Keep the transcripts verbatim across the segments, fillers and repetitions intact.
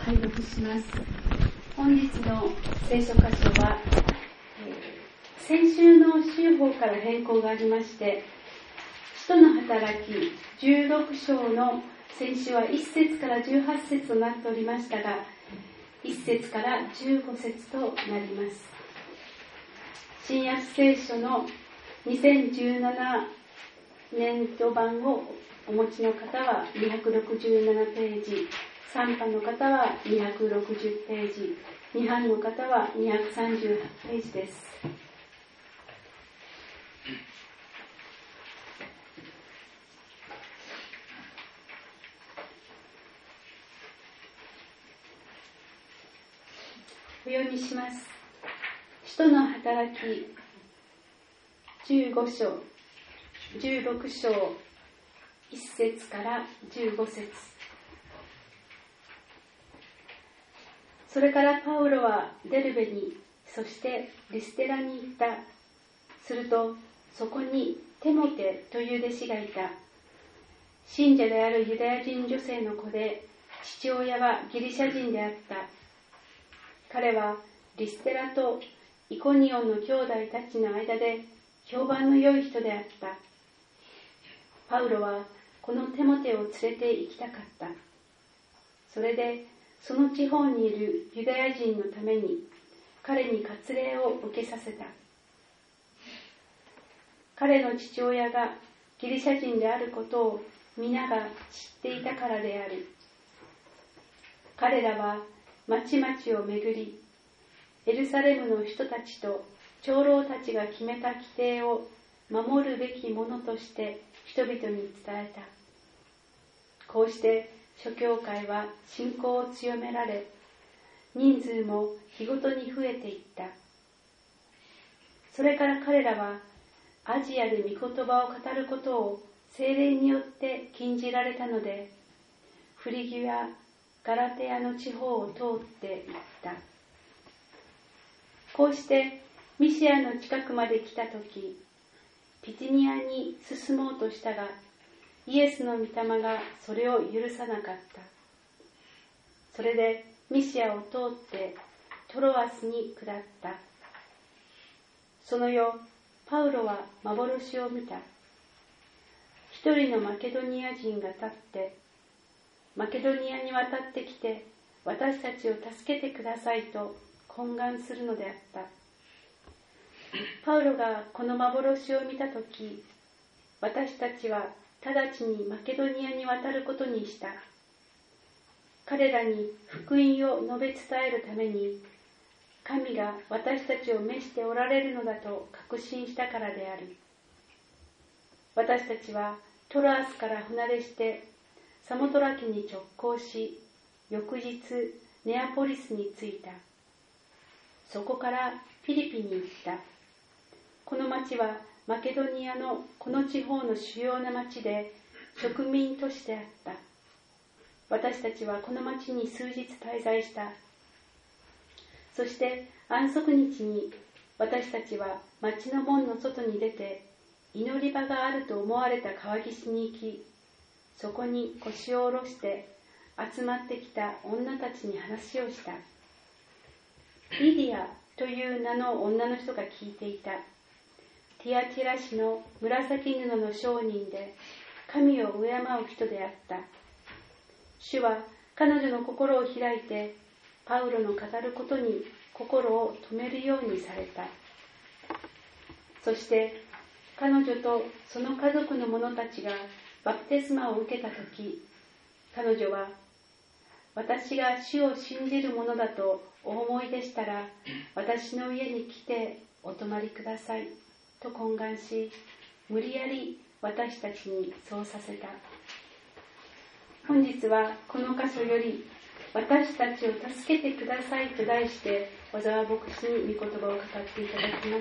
拝読します。本日の聖書箇所は、えー、先週の週報から変更がありまして、使徒の働きじゅうろく章の先週はいち節からじゅうはち節となっておりましたが、いち節からじゅうご節となります。新約聖書のにせんじゅうななねんど版をお持ちの方はにひゃくろくじゅうななページ、さん版の方はにひゃくろくじゅうページ、に版の方はにひゃくさんじゅうはちページです。お読みします。使徒の働きじゅうご章、じゅうろく章いち節からじゅうご節。それからパウロはデルベに、そしてリステラに行った。するとそこにテモテという弟子がいた。信者であるユダヤ人女性の子で、父親はギリシャ人であった。彼はリステラとイコニオンの兄弟たちの間で評判の良い人であった。パウロはこのテモテを連れて行きたかった。それでその地方にいるユダヤ人のために彼に割礼を受けさせた。彼の父親がギリシャ人であることを皆が知っていたからである。彼らは町々を巡り、エルサレムの人たちと長老たちが決めた規定を守るべきものとして人々に伝えた。こうして諸教会は信仰を強められ、人数も日ごとに増えていった。それから彼らはアジアで御言葉を語ることを聖霊によって禁じられたので、フリギア、ガラテアの地方を通っていった。こうしてミシアの近くまで来たとき、ピティニアに進もうとしたが、イエスの御霊がそれを許さなかった。それでミシアを通ってトロアスに下った。その夜、パウロは幻を見た。一人のマケドニア人が立って、マケドニアに渡ってきて私たちを助けてくださいと懇願するのであった。パウロがこの幻を見たとき、私たちは直ちにマケドニアに渡ることにした。彼らに福音を述べ伝えるために、神が私たちを召しておられるのだと確信したからである。私たちはトロアスから船出してサモトラケに直行し、翌日ネアポリスに着いた。そこからピリピに行った。この町はマケドニアのこの地方の主要な町で植民都市であった。私たちはこの町に数日滞在した。そして安息日に私たちは町の門の外に出て、祈り場があると思われた川岸に行き、そこに腰を下ろして集まってきた女たちに話をした。リディアという名の女の人が聞いていた。ティアティラ市の紫布の商人で神を敬う人であった。主は彼女の心を開いてパウロの語ることに心を止めるようにされた。そして彼女とその家族の者たちがバプテスマを受けたとき、彼女は、私が主を信じるものだとお思いでしたら、私の家に来てお泊まりくださいと懇願し、無理やり私たちにそうさせた。本日はこの箇所より、私たちを助けてくださいと題して、小沢牧師に御言葉を語っていただきます。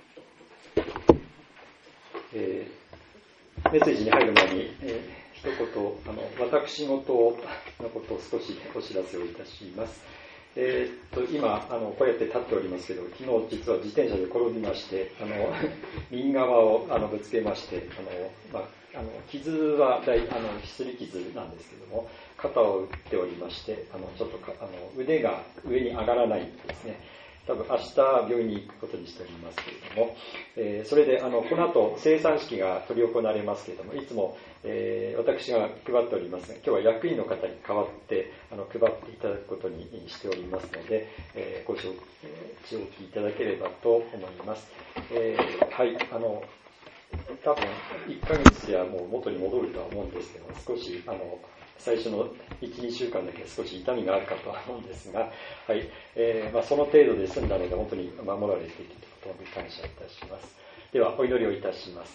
メッセージに入る前に、えー、一言と、あの私事のことを少しお知らせをいたします。えー、っと今あのこうやって立っておりますけど、昨日実は自転車で転びまして、あの右側をあのぶつけまして、あの、まあ、あの傷は大あの擦り傷なんですけども、肩を打っておりまして、あのちょっとかあの腕が上に上がらないんですね。多分明日病院に行くことにしておりますけれども、えー、それであのこの後生産式が執り行われますけれども、いつも、えー、私が配っておりますが、今日は役員の方に代わってあの配っていただくことにしておりますので、えー、ご承知おきいただければと思います。えー、はい、あの多分いっかげつではもう元に戻るとは思うんですけども、少しあの最初のいち、にしゅうかんだけ少し痛みがあるかとは思うんですが、はいえーまあ、その程度で済んだので本当に守られていることに感謝いたします。ではお祈りをいたします。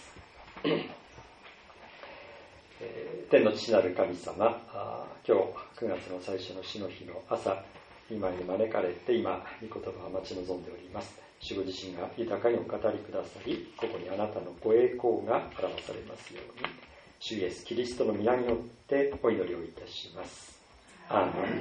えー、天の父なる神様、あ今日くがつの最初の主の日の朝、今に招かれて今御言葉を待ち望んでおります。主ご自身が豊かにお語りくださり、ここにあなたのご栄光が表されますように、主イエスキリストの皆によってお祈りをいたします。アーメン。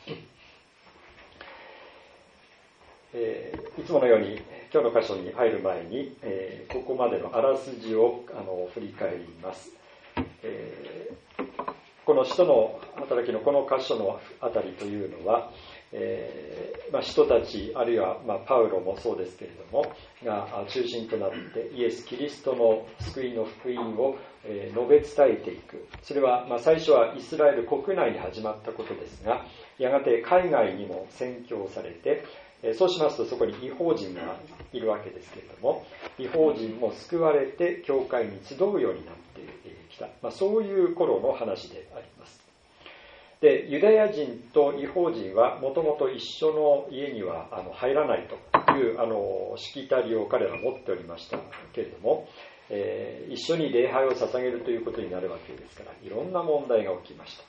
えー、いつものように今日の箇所に入る前に、えー、ここまでのあらすじをあの振り返ります。えー、この使徒の働きのこの箇所のあたりというのは、えーまあ、使徒たちあるいは、まあ、パウロもそうですけれどもが中心となってイエス・キリストの救いの福音を、えー、述べ伝えていく。それは、まあ、最初はイスラエル国内に始まったことですが、やがて海外にも宣教されて、えー、そうしますとそこに異邦人がいるわけですけれども、異邦人も救われて教会に集うようになってきた、まあ、そういう頃の話であります。でユダヤ人と異邦人はもともと一緒の家にはあの入らないというあのしきたりを彼らは持っておりましたけれども、えー、一緒に礼拝を捧げるということになるわけですから、いろんな問題が起きました。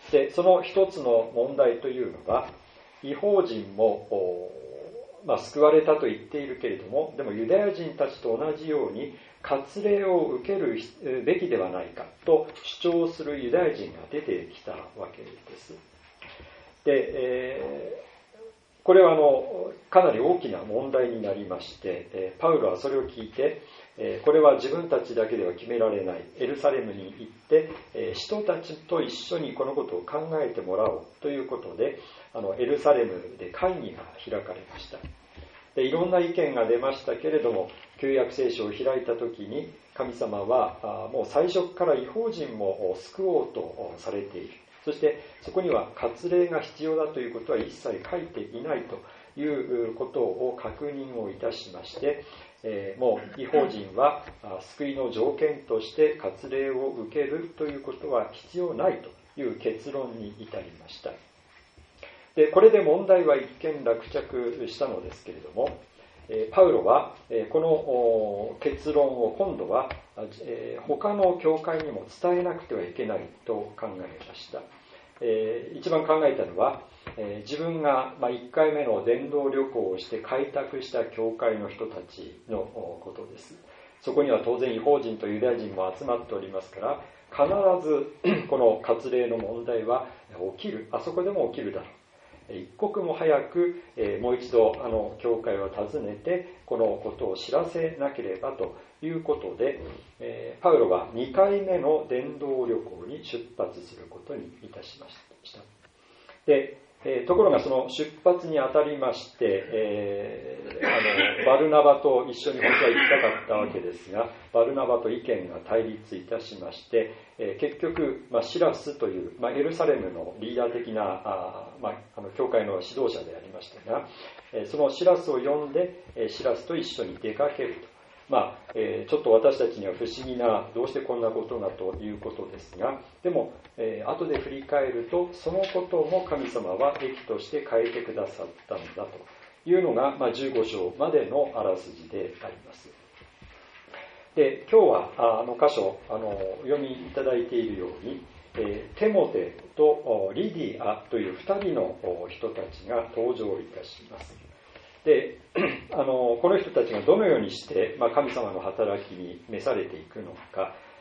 でその一つの問題というのは、異邦人も、まあ、救われたと言っているけれども、でもユダヤ人たちと同じように割礼を受けるべきではないかと主張するユダヤ人が出てきたわけです。で、えー、これはあのかなり大きな問題になりまして、えー、パウロはそれを聞いて、えー、これは自分たちだけでは決められない、エルサレムに行って、えー、人たちと一緒にこのことを考えてもらおうということで、あのエルサレムで会議が開かれました。でいろんな意見が出ましたけれども、旧約聖書を開いたときに神様はもう最初から異邦人も救おうとされている。そしてそこには割礼が必要だということは一切書いていないということを確認をいたしまして、えー、もう異邦人は救いの条件として割礼を受けるということは必要ないという結論に至りました。でこれで問題は一見落着したのですけれども、パウロはこの結論を今度は他の教会にも伝えなくてはいけないと考えました。一番考えたのは、自分がいっかいめの伝道旅行をして開拓した教会の人たちのことです。そこには当然異邦人とユダヤ人も集まっておりますから、必ずこの割礼の問題は起きる、あそこでも起きるだろう。一刻も早く、えー、もう一度あの教会を訪ねてこのことを知らせなければということで、えー、パウロはにかいめの伝道旅行に出発することにいたしました。で、えー、ところがその出発にあたりまして、えー、あのバルナバと一緒に本当は行きたかったわけですが、バルナバと意見が対立いたしまして、えー、結局、まあ、シラスという、まあ、エルサレムのリーダー的なあ、まあ、あの教会の指導者でありましたが、えー、そのシラスを呼んで、えー、シラスと一緒に出かけると。まあえー、ちょっと私たちには不思議な、どうしてこんなことがということですが、でも、えー、後で振り返るとそのことも神様は益として変えてくださったのだというのが、まあ、じゅうご章までのあらすじであります。で今日はあの箇所あの読みいただいているように、えー、テモテとリディアというふたりの人たちが登場いたします。であのこの人たちがどのようにして、まあ、神様の働きに召されていくのか、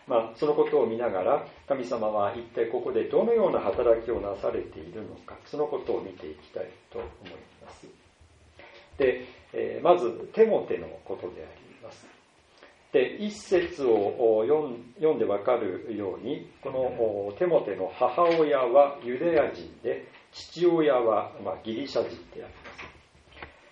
まあ、そのことを見ながら神様は一体ここでどのような働きをなされているのか、そのことを見ていきたいと思います。で、えー、まずテモテのことであります。で、一節を読んでわかるように、このテモテの母親はユダヤ人で、父親はまあギリシャ人であります。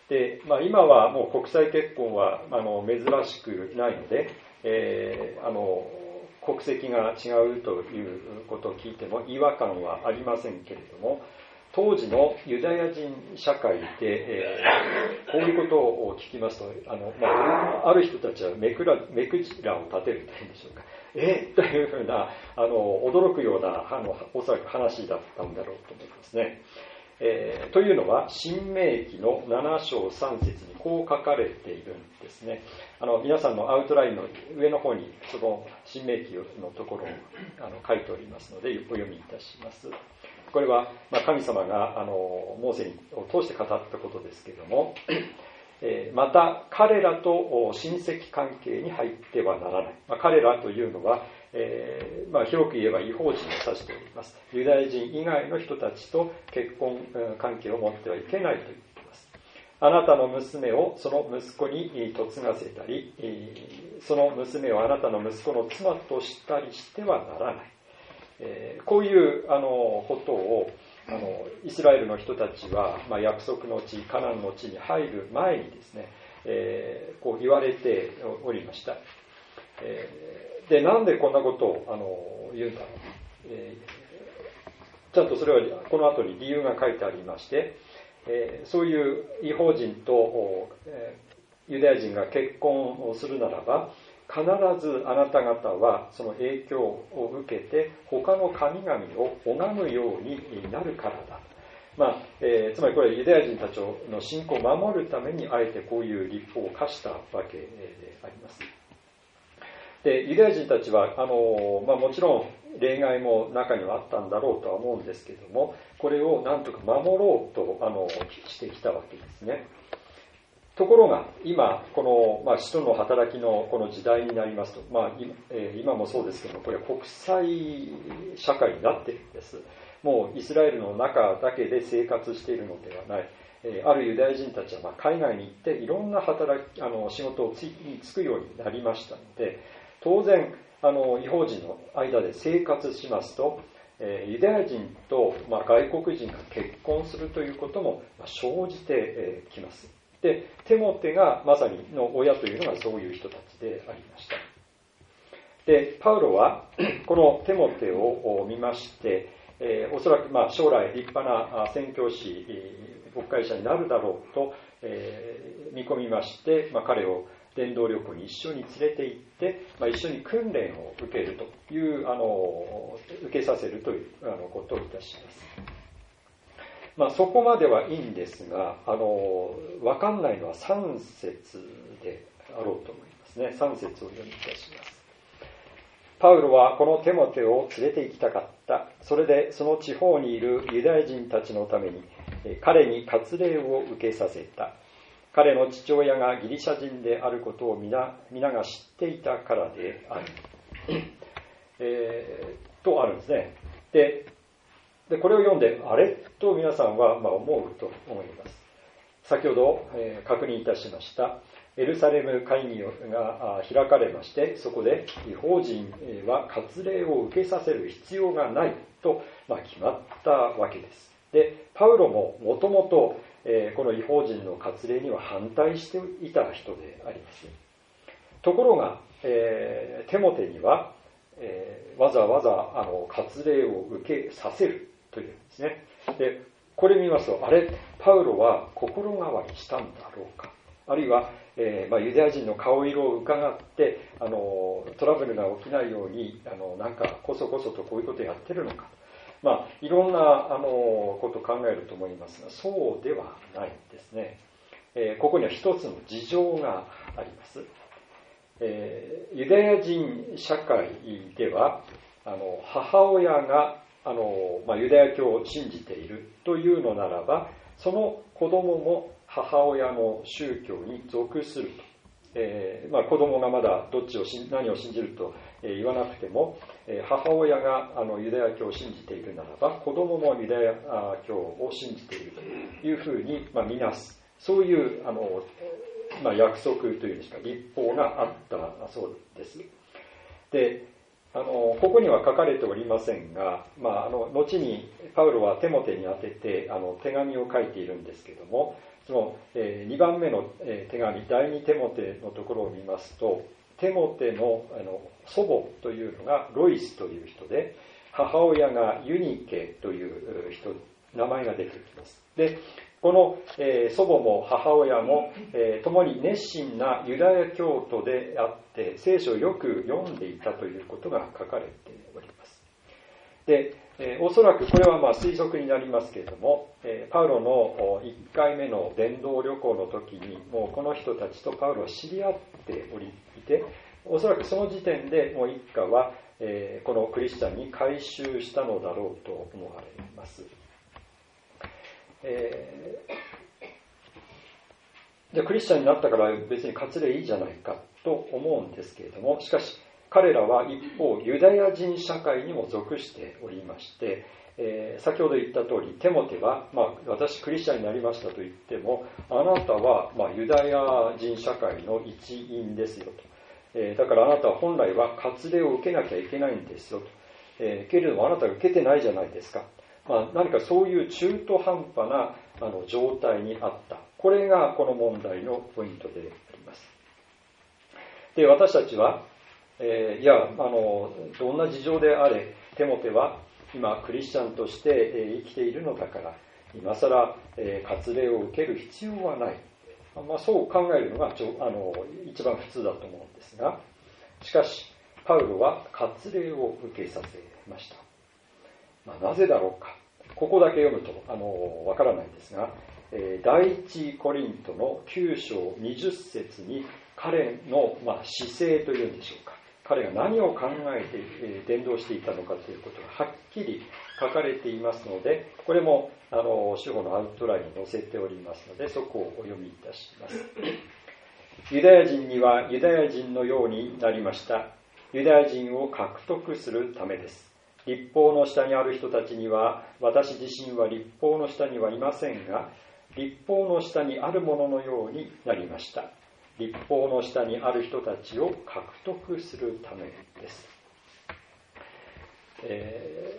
で、まあ、今はもう国際結婚はあの珍しくないので、えー、あの国籍が違うということを聞いても違和感はありませんけれども、当時のユダヤ人社会で、えー、こういうことを聞きますと、あの、まあ、ある人たちは目くら目くじらを立てるというんでしょうか。えー、というふうなあの驚くようなあのおそらく話だったんだろうと思いますね。えー、というのは新明記のなな章さん節にこう書かれているんですね。あの皆さんのアウトラインの上の方にその新明記のところをあの書いておりますのでお読みいたします。これは、まあ、神様があのモーセを通して語ったことですけれども、えー、また彼らと親戚関係に入ってはならない、まあ、彼らというのは、えーまあ、広く言えば異邦人を指しております。ユダヤ人以外の人たちと結婚関係を持ってはいけないと言っています。あなたの娘をその息子に嫁がせたり、その娘をあなたの息子の妻としたりしてはならない。えー、こういうあのことをあのイスラエルの人たちは、まあ、約束の地カナンの地に入る前にですね、えー、こう言われておりました。えー、でなんでこんなことをあの言うんだろう、えー、ちゃんとそれはこの後に理由が書いてありまして、えー、そういう異邦人と、えー、ユダヤ人が結婚をするならば必ずあなた方はその影響を受けて他の神々を拝むようになるからだ。まあえー、つまりこれはユダヤ人たちの信仰を守るためにあえてこういう立法を課したわけであります。でユダヤ人たちはあの、まあ、もちろん例外も中にはあったんだろうとは思うんですけれども、これをなんとか守ろうとあのしてきたわけですね。ところが今この、まあ、使徒の働きのこの時代になりますと、まあ今えー、今もそうですけども、これは国際社会になっているんです。もうイスラエルの中だけで生活しているのではない、えー、あるユダヤ人たちはまあ海外に行っていろんな働きあの仕事をつに就くようになりましたので、当然あの異邦人の間で生活しますと、えー、ユダヤ人と、まあ、外国人が結婚するということも生じてきます。でテモテがまさにの親というのがそういう人たちでありました。でパウロはこのテモテを見まして、えー、おそらくまあ将来立派な宣教師牧会者になるだろうと、えー、見込みまして、まあ、彼を伝道旅行に一緒に連れて行って、まあ、一緒に訓練を受けるというあの受けさせるというあのことをいたします。まあ、そこまではいいんですが、あの分かんないのはさん節であろうと思いますね。さん節を読みいたします。パウロはこのテモテを連れて行きたかった。それでその地方にいるユダヤ人たちのために彼に割礼を受けさせた。彼の父親がギリシャ人であることを皆、皆が知っていたからである。えー、とあるんですね。ででこれを読んであれと皆さんはまあ思うと思います。先ほど、えー、確認いたしましたエルサレム会議が開かれまして、そこで異邦人は割礼を受けさせる必要がないと、まあ、決まったわけです。でパウロももともとこの異邦人の割礼には反対していた人であります。ところが、えー、テモテには、えー、わざわざあの割礼を受けさせるというんですね。でこれ見ますと、あれパウロは心変わりしたんだろうか、あるいは、えーまあ、ユダヤ人の顔色を伺ってあのトラブルが起きないようにあのなんかこそこそとこういうことをやってるのか、まあ、いろんなあのことを考えると思いますが、そうではないですね。えー、ここには一つの事情があります。えー、ユダヤ人社会ではあの母親があの、まあ、ユダヤ教を信じているというのならば、その子供も母親の宗教に属するえーまあ、子供がまだどっちを何を信じると言わなくても、母親があのユダヤ教を信じているならば子供もユダヤ教を信じているというふうに、まあ、見なす、そういうあの、まあ、約束というんですか、立法があったそうです。で、あのここには書かれておりませんが、まあ、あの後にパウロはテモテに宛ててあの手紙を書いているんですけども、その、えー、にばんめの、えー、手紙、第二テモテのところを見ますと、テモテ の, あの祖母というのがロイスという人で、母親がユニケという人、名前が出てきます。で、この、えー、祖母も母親も、えー、共に熱心なユダヤ教徒であって聖書をよく読んでいたということが書かれております。で、えー、おそらくこれはまあ推測になりますけれども、えー、パウロのいっかいめの伝道旅行の時にもうこの人たちとパウロは知り合っておりいて、おそらくその時点でもう一家は、えー、このクリスチャンに改宗したのだろうと思われます。えー、じゃあクリスチャンになったから別に割礼いいじゃないかと思うんですけれども、しかし彼らは一方ユダヤ人社会にも属しておりまして、えー、先ほど言った通りテモテは、まあ、私クリスチャンになりましたと言ってもあなたは、まあ、ユダヤ人社会の一員ですよと、えー、だからあなたは本来は割礼を受けなきゃいけないんですよと、えー、けれどもあなたは受けてないじゃないですか。まあ、何かそういう中途半端なあの状態にあった。これがこの問題のポイントであります。で、私たちは、えー、いやあのどんな事情であれテモテは今クリスチャンとして、えー、生きているのだから今更、えー、割礼を受ける必要はない、まあ、そう考えるのがあの一番普通だと思うんですが、しかしパウロは割礼を受けさせました。まあ、なぜだろうか。ここだけ読むとあのわからないんですが、えー、第一コリントのきゅう章にじゅっ節に彼の、まあ、姿勢というんでしょうか、彼が何を考えて、えー、伝道していたのかということがはっきり書かれていますので、これもあの主語のアウトラインに載せておりますので、そこをお読みいたします。ユダヤ人にはユダヤ人のようになりました。ユダヤ人を獲得するためです。律法の下にある人たちには、私自身は律法の下にはいませんが、律法の下にあるもののようになりました。律法の下にある人たちを獲得するためです。え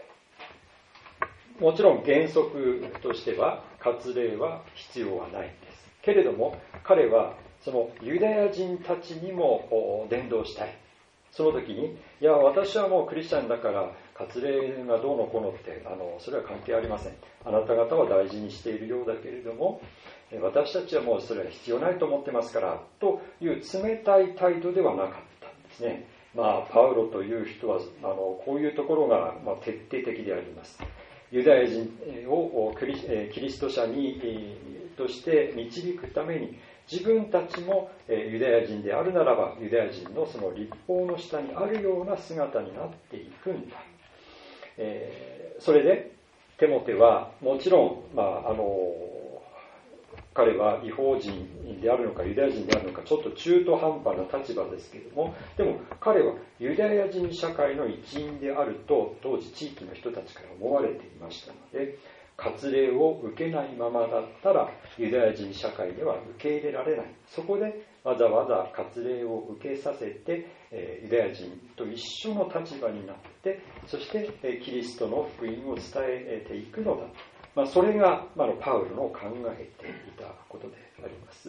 ー、もちろん原則としては割礼は必要はないんです。けれども彼はそのユダヤ人たちにも伝道したい。その時に、いや私はもうクリスチャンだから割礼がどうのこうのってあのそれは関係ありません。あなた方は大事にしているようだけれども私たちはもうそれは必要ないと思ってますからという冷たい態度ではなかったんですね。まあパウロという人はあのこういうところが、まあ、徹底的であります。ユダヤ人をキリ、キリスト者にとして導くために自分たちもユダヤ人であるならばユダヤ人のその律法の下にあるような姿になっていくんだ。えー、それでテモテはもちろん、まあ、あの彼は異邦人であるのかユダヤ人であるのかちょっと中途半端な立場ですけれども、でも彼はユダヤ人社会の一員であると当時地域の人たちから思われていましたので、割礼を受けないままだったらユダヤ人社会では受け入れられない。そこでわざわざ割礼を受けさせて、えー、ユダヤ人と一緒の立場になって、そして、えー、キリストの福音を伝えていくのだ。まあ、それが、まあ、パウロの考えていたことであります。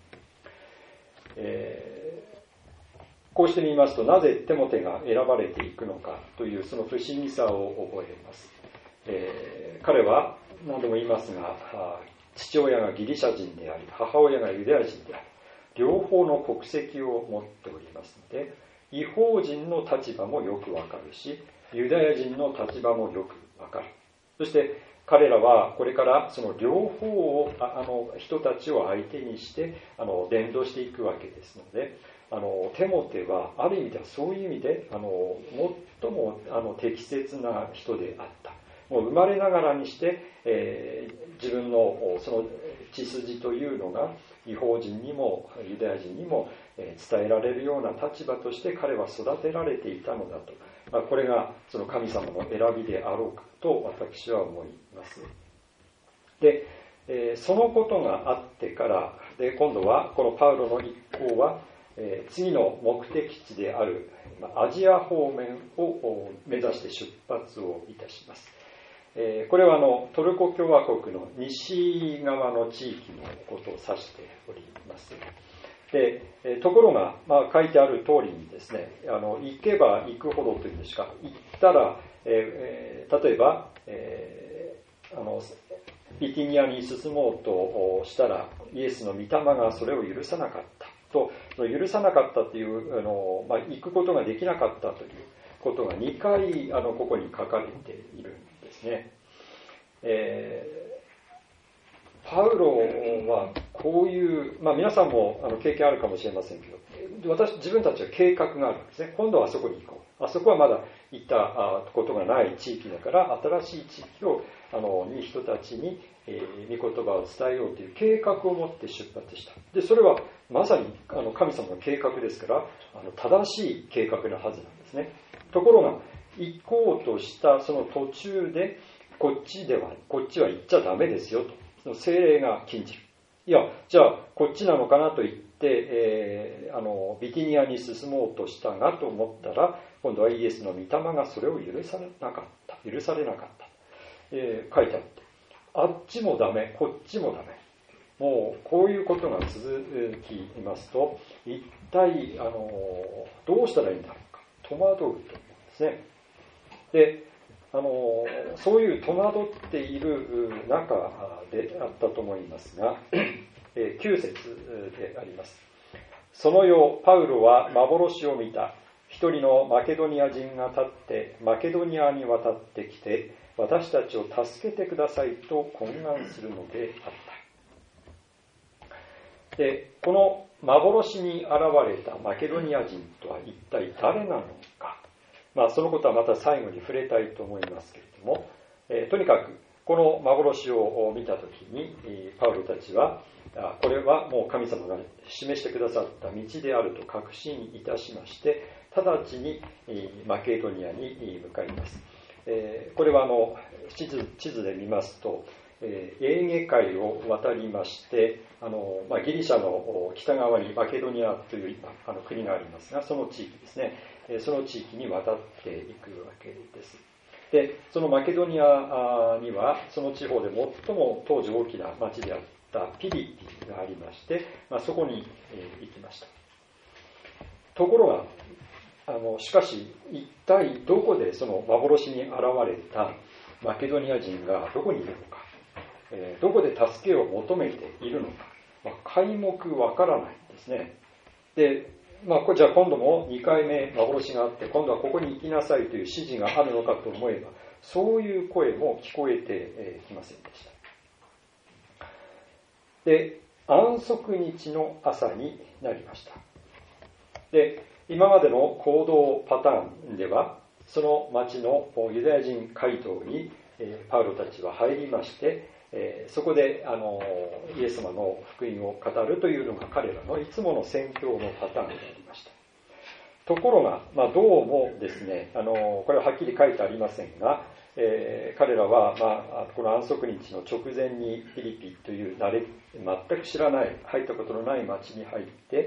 えー、こうしてみますと、なぜテモテが選ばれていくのかというその不思議さを覚えます。えー、彼は何度も言いますが、父親がギリシャ人であり母親がユダヤ人である、両方の国籍を持っておりますので、異邦人の立場もよくわかるしユダヤ人の立場もよくわかる。そして彼らはこれからその両方をあの人たちを相手にしてあの伝道していくわけですので、あのテモテはある意味ではそういう意味であの最もあの適切な人であった。もう生まれながらにして、えー、自分のその血筋というのが異邦人にもユダヤ人にも伝えられるような立場として彼は育てられていたのだと、まあ、これがその神様の選びであろうかと私は思います。で、えー、そのことがあってからで今度はこのパウロの一行は、えー、次の目的地であるアジア方面を目指して出発をいたします。えー、これはあのトルコ共和国の西側の地域のことを指しております。で、えー、ところが、まあ、書いてある通りにですね、あの行けば行くほどというんですか、行ったら、えー、例えば、えー、あのビティニアに進もうとしたらイエスの御霊がそれを許さなかったと、許さなかったというあの、まあ、行くことができなかったということがにかいあのここに書かれているんですね。えー、パウロはこういう、まあ、皆さんもあの経験あるかもしれませんけど、私自分たちは計画があるんですね。今度はあそこに行こう、あそこはまだ行ったことがない地域だから新しい地域をあのに人たちに、えー、御言葉を伝えようという計画を持って出発した。でそれはまさにあの神様の計画ですからあの正しい計画なはずなんですね。ところが行こうとしたその途中でこっちではこっちは行っちゃダメですよと聖霊が禁じる。いやじゃあこっちなのかなと言って、えー、あのビティニアに進もうとしたがと思ったら今度はイエスの御霊がそれを許されなかった許されなかった、えー、書いてあって、あっちもダメこっちもダメ、もうこういうことが続きますと一体あのどうしたらいいんだろうか戸惑うと思うんですね。であのそういう戸惑っている中であったと思いますがきゅう節であります。その夜パウロは幻を見た。一人のマケドニア人が立ってマケドニアに渡ってきて私たちを助けてくださいと懇願するのであった。でこの幻に現れたマケドニア人とは一体誰なのか、まあ、そのことはまた最後に触れたいと思いますけれども、えー、とにかくこの幻を見たときにパウロたちはこれはもう神様が示してくださった道であると確信いたしまして直ちにマケドニアに向かいます。これはあの地図、地図で見ますとエーゲ海を渡りましてあの、まあ、ギリシャの北側にマケドニアというあの国がありますがその地域ですね、その地域に渡っていくわけです。でそのマケドニアにはその地方で最も当時大きな町であったピリピがありまして、まあ、そこに行きました。ところがあのしかし一体どこでその幻に現れたマケドニア人がどこにいるのか、えー、どこで助けを求めているのか、まあ、皆目わからないんですね。でまあ、じゃあ今度もにかいめ幻があって今度はここに行きなさいという指示があるのかと思えばそういう声も聞こえてきませんでした。で安息日の朝になりました。で今までの行動パターンではその町のユダヤ人街道にパウロたちは入りましてえー、そこであのイエス様の福音を語るというのが彼らのいつもの宣教のパターンでありました。ところが、まあ、どうもですねあのこれははっきり書いてありませんが、えー、彼らは、まあ、この安息日の直前にピリピという慣れ全く知らない入ったことのない町に入って、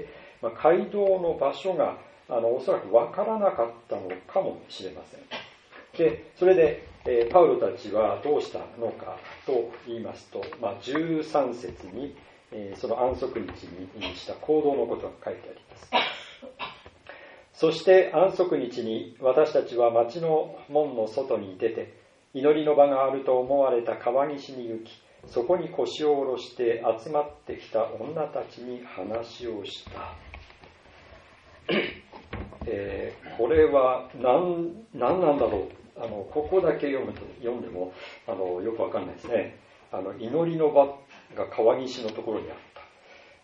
まあ、街道の場所があのおそらく分からなかったのかもしれません。でそれでえー、パウロたちはどうしたのかと言いますと、まあ、じゅうさん節に、えー、その安息日にした行動のことが書いてあります。そして安息日に私たちは町の門の外に出て祈りの場があると思われた川岸に行きそこに腰を下ろして集まってきた女たちに話をした。えー、これは 何, 何なんだろうあのここだけ読むと読んでもあのよくわかんないですね。あの祈りの場が川岸のところにあった。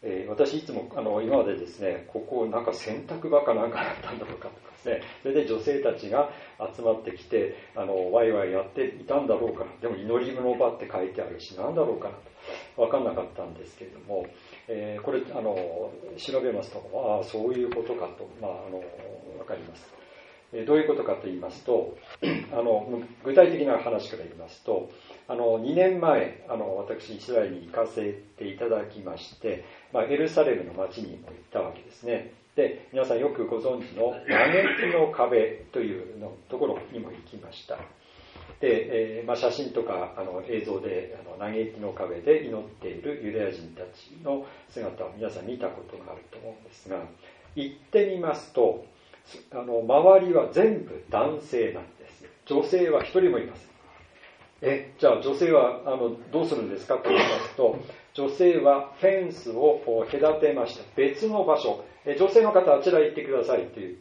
えー、私いつもあの今までですね、ここなんか洗濯場かなんかだったんだろうかとかですね、それで女性たちが集まってきてあのワイワイやっていたんだろうかな、でも祈りの場って書いてあるし何だろうかなと分かんなかったんですけれども、えー、これあの調べますと、ああそういうことかと、まあ、あの分かります。どういうことかと言いますと、あの具体的な話から言いますと、あのにねんまえあの私イスラエルに行かせていただきまして、まあ、エルサレムの町にも行ったわけですね。で、皆さんよくご存知の嘆きの壁というのところにも行きました。で、えーまあ、写真とかあの映像であの嘆きの壁で祈っているユダヤ人たちの姿を皆さん見たことがあると思うんですが、行ってみますとあの周りは全部男性なんです。女性は一人もいません。えじゃあ女性はあのどうするんですかと言いますと、女性はフェンスを隔てました別の場所、え女性の方あちら行ってくださいと言って、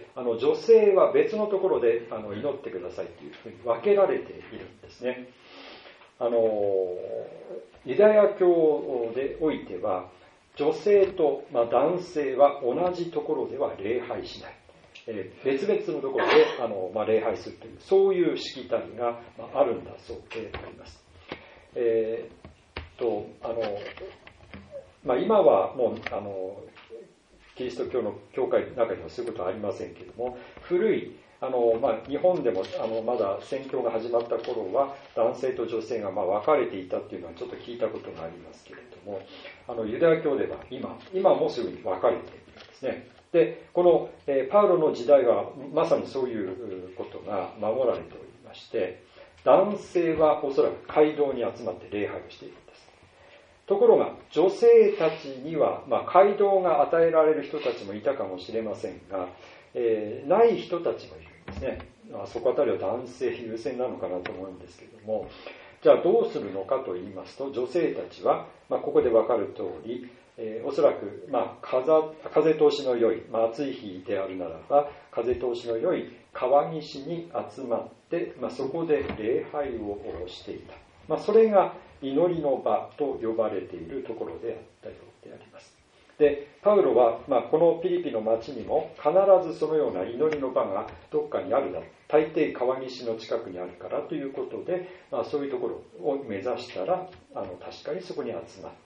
あの女性は別のところであの祈ってくださいというふうに分けられているんですね。あのユダヤ教でおいては女性と、まあ、男性は同じところでは礼拝しない、えー、別々のところであの、まあ、礼拝するというそういうしきたりが、まあ、あるんだそうであります。えー、とあのまあ、今はもうあのキリスト教の教会の中にはそういうことはありませんけれども、古いあの、まあ、日本でもあのまだ宣教が始まった頃は男性と女性がまあ分かれていたっていうのはちょっと聞いたことがありますけれども、あのユダヤ教では今今もすぐに分かれているんですね。でこの、えー、パウロの時代はまさにそういうことが守られておりまして、男性はおそらく街道に集まって礼拝をしているんです。ところが女性たちには、まあ、街道が与えられる人たちもいたかもしれませんが、えー、ない人たちもいるんですね。あそこあたりは男性優先なのかなと思うんですけれども、じゃあどうするのかと言いますと、女性たちは、まあ、ここで分かる通り、えー、おそらく、まあ、風, 風通しの良い、まあ、暑い日であるならば風通しの良い川岸に集まって、まあ、そこで礼拝をしていた、まあ、それが祈りの場と呼ばれているところであったようであります。でパウロは、まあ、このピリピの町にも必ずそのような祈りの場がどっかにあるだろう、大抵川岸の近くにあるからということで、まあ、そういうところを目指したらあの確かにそこに集まって、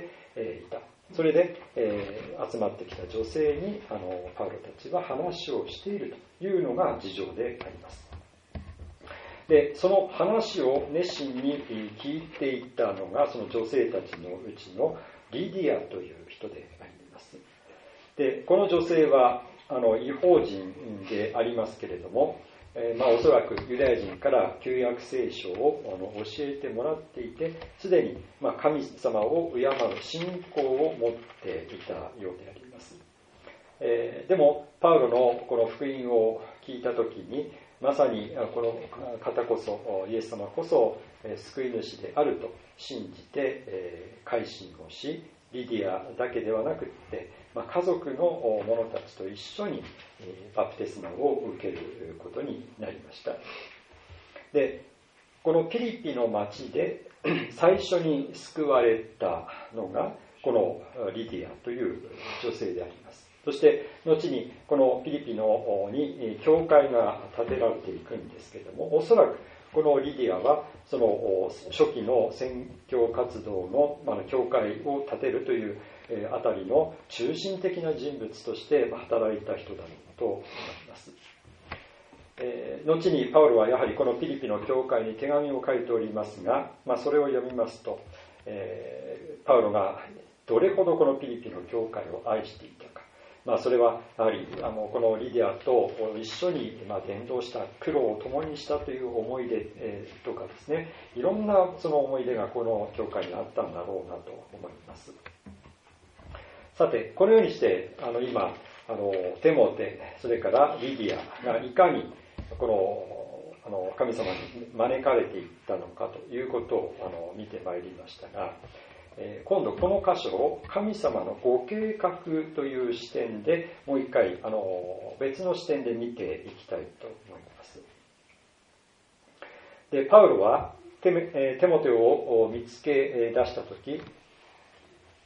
えー、いた。それで、えー、集まってきた女性にあのパウロたちは話をしているというのが事情であります。でその話を熱心に聞いていたのがその女性たちのうちのリディアという人であります。でこの女性はあの異邦人でありますけれども、えーまあ、おそらくユダヤ人から旧約聖書をあの教えてもらっていて、すでに、まあ、神様を敬う信仰を持っていたようであります。えー、でもパウロのこの福音を聞いたときに、まさにこの方こそイエス様こそ救い主であると信じて改心をし、リディアだけではなくって、まあ、家族の者たちと一緒にバプテスマを受けることになりました。でこのピリピの町で最初に救われたのがこのリディアという女性であります。そして後にこのピリピのに教会が建てられていくんですけれども、おそらくこのリディアはその初期の宣教活動の、まあ、教会を建てるというあたりの中心的な人物として働いた人だろうと思います。えー、後にパウロはやはりこのピリピの教会に手紙を書いておりますが、まあ、それを読みますと、えー、パウロがどれほどこのピリピの教会を愛していたか、まあ、それはやはりあのこのリディアと一緒にまあ伝道した苦労を共にしたという思い出、えー、とかですね、いろんなその思い出がこの教会にあったんだろうなと思います。さてこのようにしてあの今あのテモテ、それからリディアがいかにこのあの神様に招かれていったのかということをあの見てまいりましたが、今度この箇所を神様のご計画という視点でもう一回あの別の視点で見ていきたいと思います。でパウロはテメテモテを見つけ出したとき、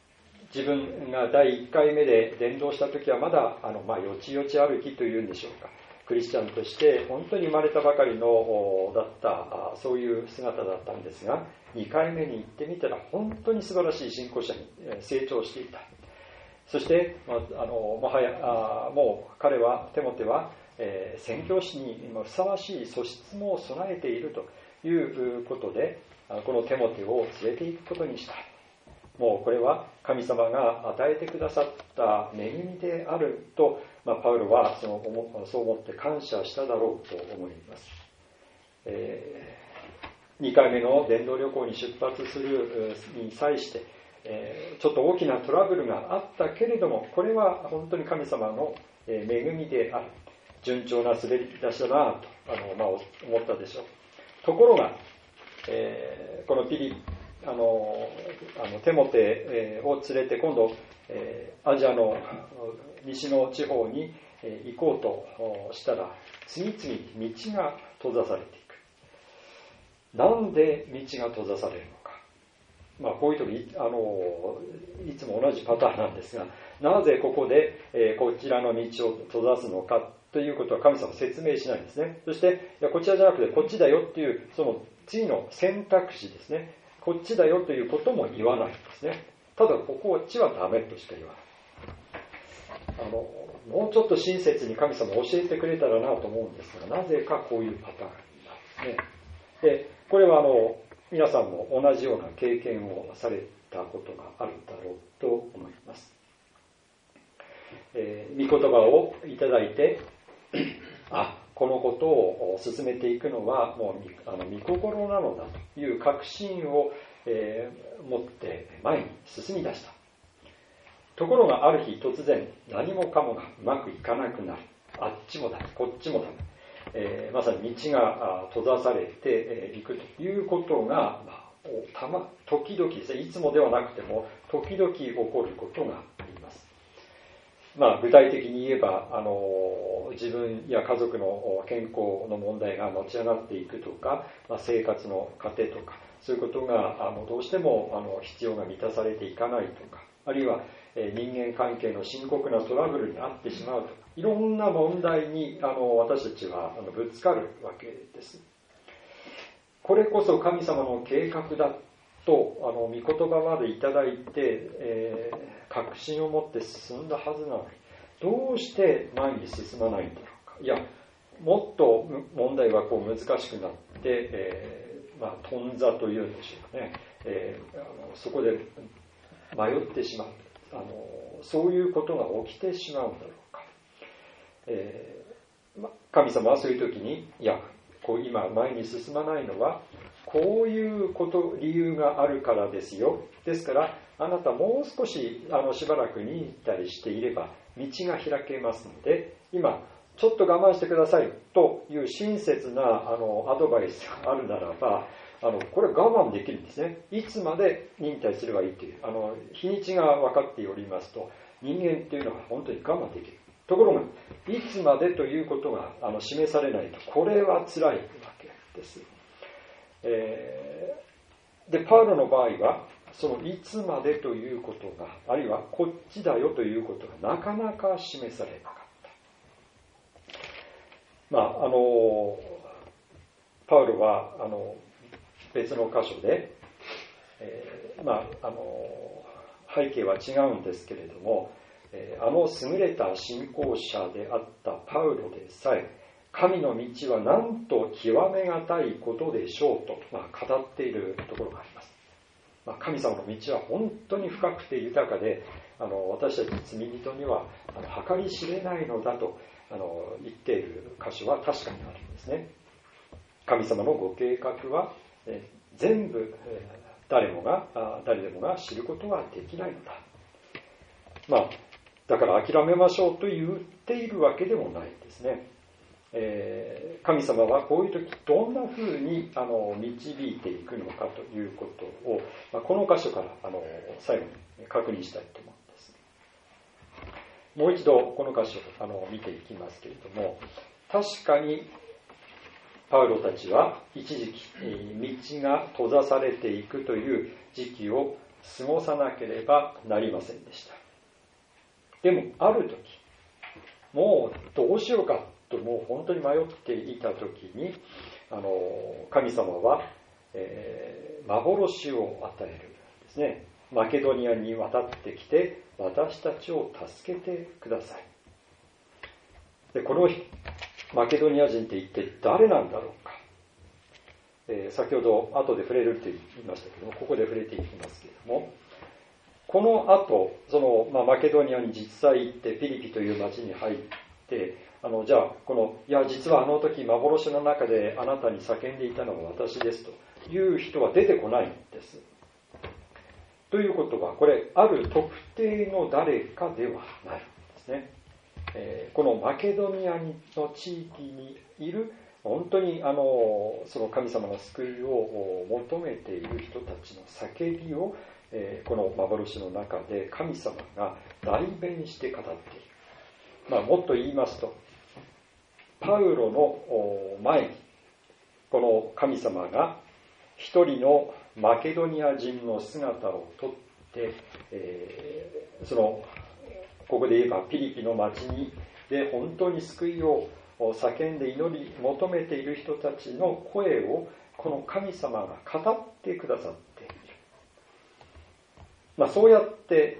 自分がだいいっかいめで伝道した時はまだあの、まあ、よちよち歩きというんでしょうか、クリスチャンとして本当に生まれたばかりのだったそういう姿だったんですが、にかいめに行ってみたら本当に素晴らしい信仰者に成長していた。そしてあのもはやあもう彼はテモテは、えー、宣教師にふさわしい素質も備えているということで、このテモテを連れて行くことにした。もうこれは神様が与えてくださった恵みであると、まあ、パウロはそのそう思って感謝しただろうと思います。えー、にかいめの伝道旅行に出発するに際して、えー、ちょっと大きなトラブルがあったけれども、これは本当に神様の恵みである、順調な滑り出しだなとあの、まあ、思ったでしょう。ところが、えー、このピリあのあのテモテを連れて今度、えー、アジアの西の地方に行こうとしたら、次々に道が閉ざされていく。なんで道が閉ざされるのか、まあ、こういう時あのいつも同じパターンなんですが、なぜここで、えー、こちらの道を閉ざすのかということは神様は説明しないんですね。そしていやこちらじゃなくてこっちだよっていうその次の選択肢ですね、こっちだよということも言わないんですね。ただここっちはダメとしか言わない。あのもうちょっと親切に神様教えてくれたらなと思うんですが、なぜかこういうパターンなんですね。でこれはあの皆さんも同じような経験をされたことがあるだろうと思います。えー、御言葉をいただいてあこのことを進めていくのはもうあの御心なのだという確信を、えー、持って前に進み出した。ところがある日突然何もかもがうまくいかなくなる。あっちもだこっちもだ、えー、まさに道が閉ざされていくということが、まあ、たま時々ですね、いつもではなくても時々起こることがあります。まあ、具体的に言えばあの自分や家族の健康の問題が持ち上がっていくとか、まあ、生活の糧とかそういうことがあのどうしてもあの必要が満たされていかないとか、あるいはえ人間関係の深刻なトラブルに遭ってしまうとか、いろんな問題にあの私たちはあのぶつかるわけです。これこそ神様の計画だとあの御言葉までいただいて、えー、確信を持って進んだはずなのに、どうして前に進まないんだろうか。いやもっと問題はこう難しくなって、えーまあ、頓挫というんでしょうかね、えー、あのそこで迷ってしまう、あのそういうことが起きてしまうんだろうか。えーま、神様はそういう時にいやこう今前に進まないのはこういうこと理由があるからですよ。ですからあなたもう少しあのしばらくに行ったりしていれば道が開けますので、今ちょっと我慢してくださいという親切なあのアドバイスがあるならば、あのこれ我慢できるんですね。いつまで忍耐すればいいというあの日にちが分かっておりますと、人間っていうのは本当に我慢できる。ところがいつまでということがあの示されないと、これは辛いわけです。えー、でパウロの場合はそのいつまでということが、あるいはこっちだよということがなかなか示されなかった。まああのパウロはあの別の箇所で、えー、まああの背景は違うんですけれども、えー、あの優れた信仰者であったパウロでさえ、神の道はなんと極めがたいことでしょうと、まあ、語っているところがあります。まあ、神様の道は本当に深くて豊かで、あの私たち罪人にはあの計り知れないのだとあの言っている箇所は確かにあるんですね。神様のご計画はえ全部え誰もが誰でもが知ることはできないのだ。まあだから諦めましょうと言っているわけでもないですね。えー、神様はこういう時どんなふうにあの導いていくのかということを、まあ、この箇所からあの最後に確認したいと思うんです。もう一度この箇所あの見ていきますけれども、確かにパウロたちは一時期道が閉ざされていくという時期を過ごさなければなりませんでした。でもある時、もうどうしようかともう本当に迷っていた時に、あの神様は、えー、幻を与えるんですね。マケドニアに渡ってきて私たちを助けてください。でこのマケドニア人って一体誰なんだろうか。えー、先ほど後で触れるって言いましたけども、ここで触れていきますけれども、この後その、まあ、マケドニアに実際行ってピリピという町に入って、あのじゃあこのいや実はあの時幻の中であなたに叫んでいたのは私ですという人は出てこないんです。ということはこれある特定の誰かではないんですね。えー、このマケドニアの地域にいる本当にあのその神様の救いを求めている人たちの叫びを、えー、この幻の中で神様が代弁して語っている。まあ、もっと言いますと、パウロの前にこの神様が一人のマケドニア人の姿をとって、えー、そのここで言えばピリピの町にで本当に救いを叫んで祈り求めている人たちの声をこの神様が語ってくださっている。まあ、そうやって、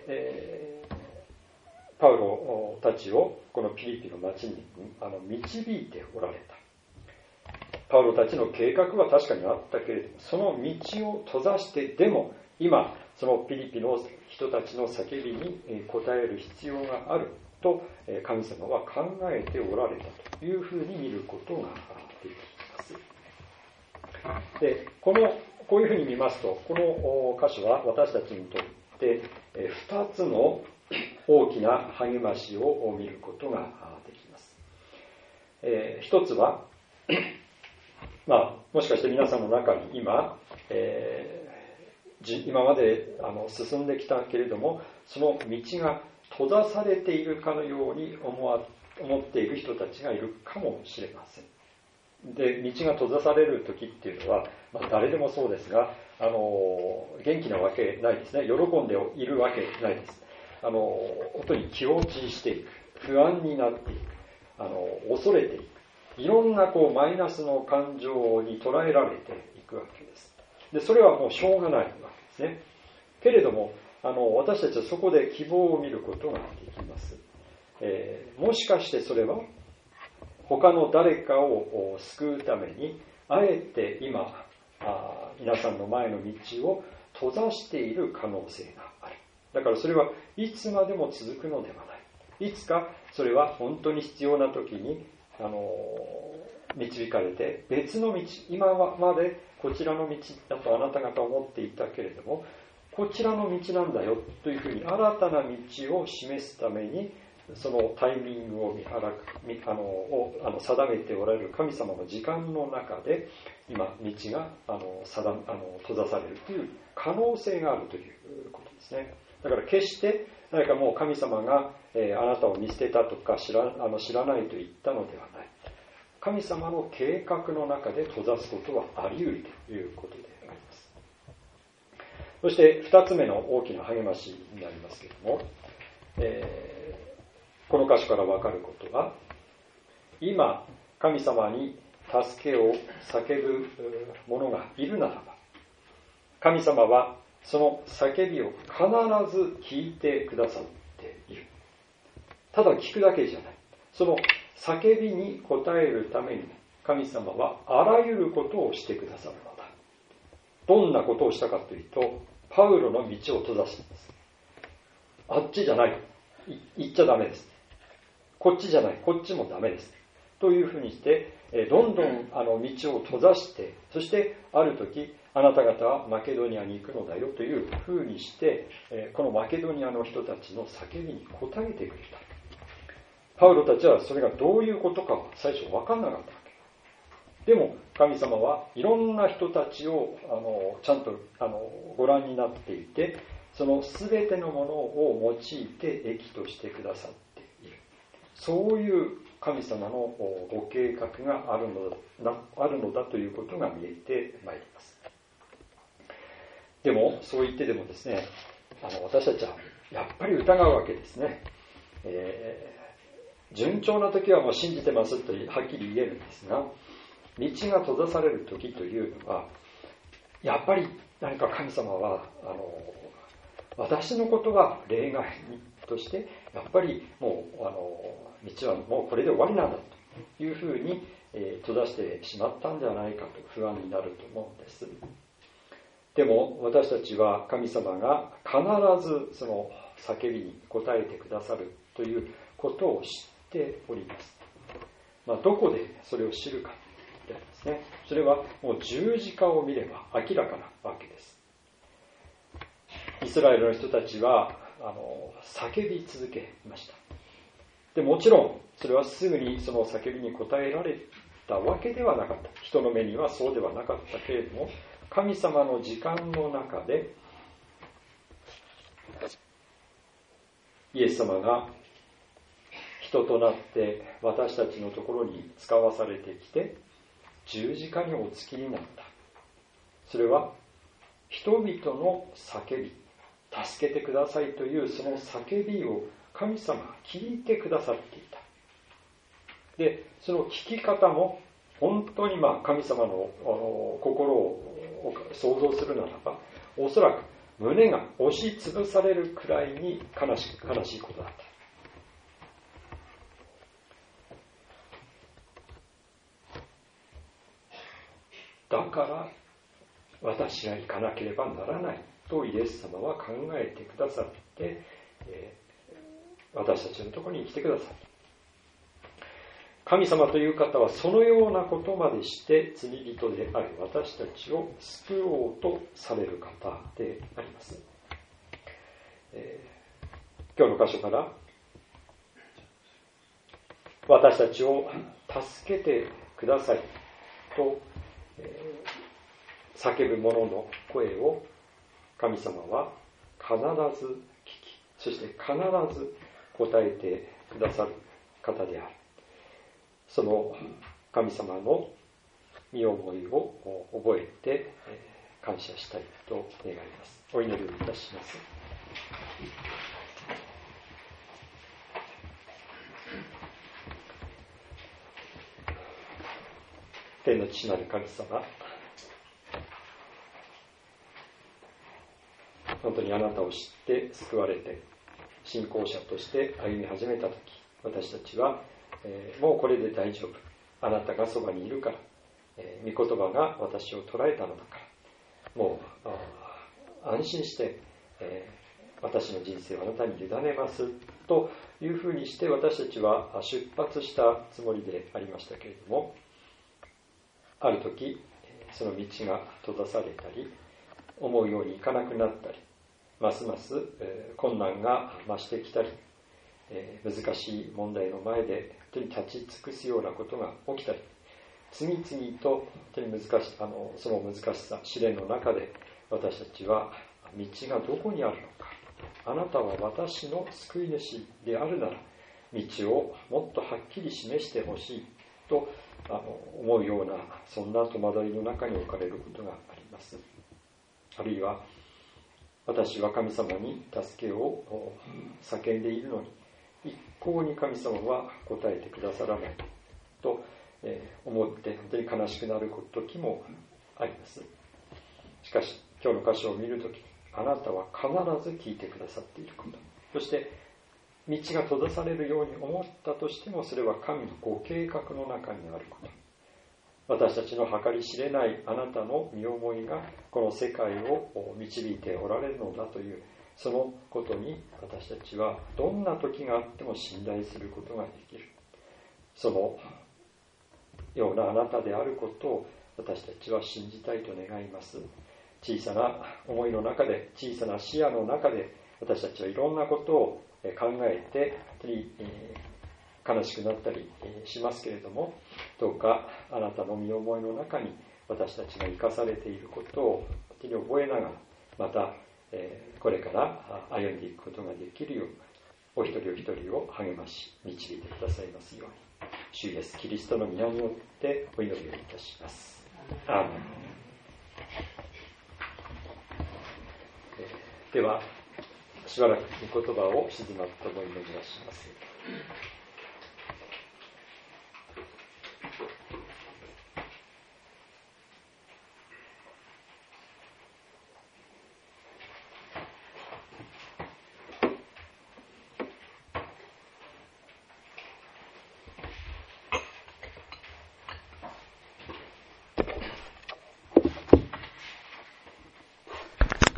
えー、パウロたちをこのピリピの町にあの導いておられた。パウロたちの計画は確かにあったけれども、その道を閉ざしてでも今そのピリピの人たちの叫びに応える必要があると神様は考えておられたというふうに見ることができます。で、このこういうふうに見ますと、この箇所は私たちにとってふたつの大きな励ましを見ることができます。えー、一つはまあ、もしかして皆さんの中に今、えー、今まであの進んできたけれどもその道が閉ざされているかのように思わ思っている人たちがいるかもしれません。で、道が閉ざされる時っていうのは、まあ、誰でもそうですが、あの元気なわけないですね。喜んでいるわけないです。あの本当に気落ちしていく、不安になっていく、あの恐れていく、いろんなこうマイナスの感情に捉えられていくわけです。で、それはもうしょうがないわけですね。けれども、あの私たちはそこで希望を見ることができます。えー、もしかしてそれは他の誰かを救うためにあえて今あ皆さんの前の道を閉ざしている可能性がある。だからそれはいつまでも続くのではない。いつかそれは本当に必要な時にあの導かれて別の道、今までこちらの道だとあなた方は思っていたけれどもこちらの道なんだよというふうに新たな道を示すためにそのタイミングを見計らくあのをあの定めておられる神様の時間の中で今道があの定あの閉ざされるという可能性があるということですね。だから決して何かもう神様が、えー、あなたを見捨てたとか知ら、あの知らないと言ったのではない。神様の計画の中で閉ざすことはあり得るということであります。そして二つ目の大きな励ましになりますけれども、えー、この箇所から分かることは今神様に助けを叫ぶ者がいるならば神様はその叫びを必ず聞いてくださっている。ただ聞くだけじゃない。その叫びに応えるために神様はあらゆることをしてくださるのだ。どんなことをしたかというと、パウロの道を閉ざしたんです。あっちじゃない。行っちゃダメです。こっちじゃない。こっちもダメです。というふうにして、どんどんあの道を閉ざして、そしてある時、あなた方はマケドニアに行くのだよというふうにして、このマケドニアの人たちの叫びに応えてくれた。パウロたちはそれがどういうことか最初分からなかったわけ。でも神様はいろんな人たちをあのちゃんとあのご覧になっていて、その全てのものを用いて益としてくださっている。そういう神様のご計画があるのだ、あるのだということが見えてまいります。 でもそう言ってでもですね、あの私たちはやっぱり疑うわけですね。えー、順調な時はもう信じてますとはっきり言えるんですが、道が閉ざされる時というのは、やっぱり何か神様はあの私のことが例外としてやっぱりもうあの道はもうこれで終わりなんだというふうに、えー、閉ざしてしまったんではないかと不安になると思うんです。でも私たちは神様が必ずその叫びに応えてくださるということを知っております。まあ、どこでそれを知るかですね。それはもう十字架を見れば明らかなわけです。イスラエルの人たちはあの叫び続けました。でもちろんそれはすぐにその叫びに応えられたわけではなかった。人の目にはそうではなかったけれども、神様の時間の中でイエス様が人となって私たちのところに使わされてきて十字架にお付きになった。それは人々の叫び、助けてくださいというその叫びを神様が聞いてくださっていた。で、その聞き方も本当にまあ神様の、あの心を想像するならば、おそらく胸が押しつぶされるくらいに悲しい、悲しいことだった。だから私が行かなければならないとイエス様は考えてくださって、えー、私たちのところに来てくださった。神様という方はそのようなことまでして罪人である私たちを救おうとされる方であります。えー、今日の箇所から私たちを助けてくださいと、えー、叫ぶ者の声を神様は必ず聞き、そして必ず答えてくださる方である。その神様の身思いを覚えて感謝したいと願います。お祈りをいたします。天の父なる神様、本当にあなたを知って救われて信仰者として歩み始めたとき、私たちはえー、もうこれで大丈夫、あなたがそばにいるから、えー、御言葉が私を捉えたのだから、もう安心して、えー、私の人生をあなたに委ねますというふうにして私たちは出発したつもりでありましたけれども、ある時その道が閉ざされたり、思うようにいかなくなったり、ますます、えー、困難が増してきたり、えー、難しい問題の前で本当に立ち尽くすようなことが起きたり、次々と本当に難しあのその難しさ、試練の中で私たちは道がどこにあるのか、あなたは私の救い主であるなら道をもっとはっきり示してほしいとあの思うような、そんな戸惑いの中に置かれることがあります。あるいは私は神様に助けを叫んでいるのに一向に神様は答えてくださらないと思って本当に悲しくなる時もあります。しかし今日の箇所を見るとき、あなたは必ず聞いてくださっていること、そして道が閉ざされるように思ったとしても、それは神のご計画の中にあること、私たちの計り知れないあなたの身思いがこの世界を導いておられるのだという、そのことに私たちはどんな時があっても信頼することができる。そのようなあなたであることを私たちは信じたいと願います。小さな思いの中で、小さな視野の中で私たちはいろんなことを考えて本当に悲しくなったりしますけれども、どうかあなたの身思いの中に私たちが生かされていることを本当に覚えながら、またこれから歩んでいくことができるよう、お一人お一人を励まし導いてくださいますように、主イエスキリストの皆によってお祈りをいたします。アーメン。 ではしばらく御言葉を静まったと思い巡らします。